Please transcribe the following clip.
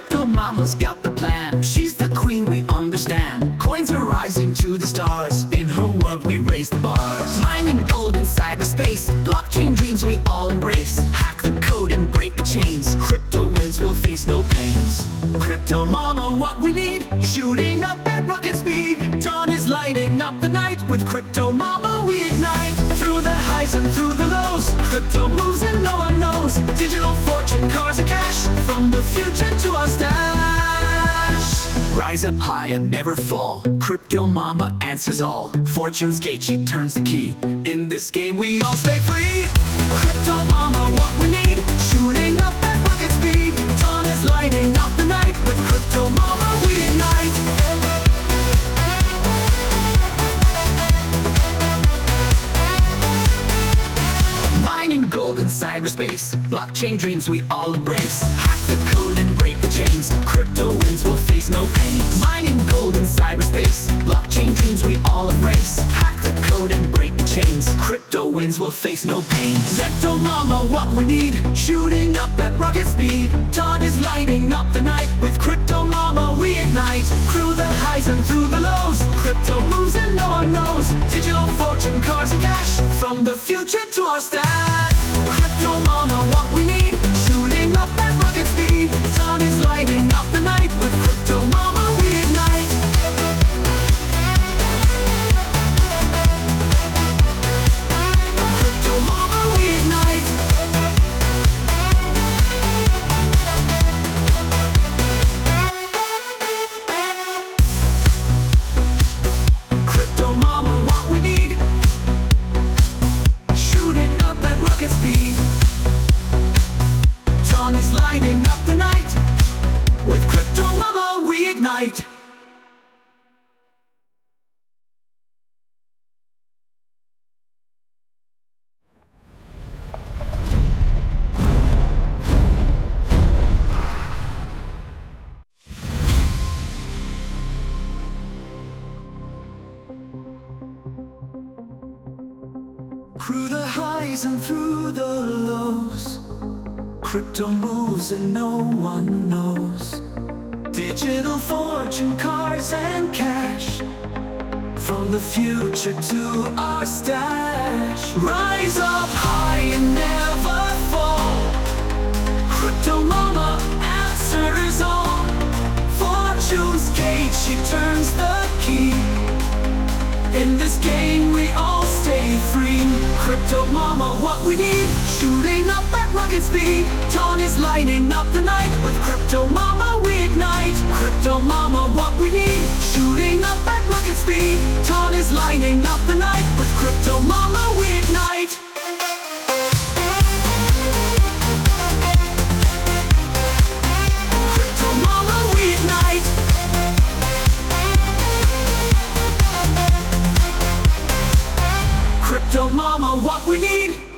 Crypto Mama's got the plan. She's the queen, we understand. Coins are rising to the stars. In her world we raise the bars. Mining gold in cyberspace. Blockchain dreams we all embrace. Hack the code and break the chains. Crypto wins will face no pains. Crypto Mama, what we need. Shooting up at rocket speed. Dawn is lighting up the night. With Crypto Mama we ignite. Through the highs and through the lows. Crypto moves and no one knows. Digital fortune, cars and cash. From the future to our stash. Rise up high and never fall. Crypto Mama answers all. Fortune's gate, she turns the key. In this game we all stay free. Crypto Mama, what we need. Shooting up at rocket speed. Dawn is lighting up the night. With Crypto Mama we ignite. Mining gold in cyberspace. Blockchain dreams we all embrace. Hack the code and break the chains. Crypto wins will face no pain. Mining gold in cyberspace. Blockchain dreams we all embrace. Hack the code and break the chains. Crypto wins will face no pain. Crypto Mama, what we need. Shooting up at rocket speed. Dawn is lighting up the night. With Crypto Mama we ignite. Through the highs and through the lows. Crypto moves and no one knows. Digital fortune, cars and cash. From the future to our stash. Crypto Mama, what we need. Shooting up at rocket speed. Dawn is lighting up the night. With Crypto Mama we ignite. Crypto Mama we ignite. Crypto Mama, what we need. Shooting up at rocket speed. Dawn is lighting up the night. With Crypto Mama we ignite. Through the highs and through the lows. Crypto moves and no one knows. Digital fortune, cars and cash. From the future to our stash. Rise up high and never fall. Crypto Mama answers all. Fortune's gate, she turns the key. In this game we all stay free. Crypto Mama, what we need. Shooting up at rocket speed. Dawn is lighting up the night. With Crypto Mama we ignite. Crypto Mama, what we need. Shooting up at rocket speed. Dawn is lighting up the night. With Crypto Mama we ignite. Crypto Mama we ignite. Crypto Mama, what we need.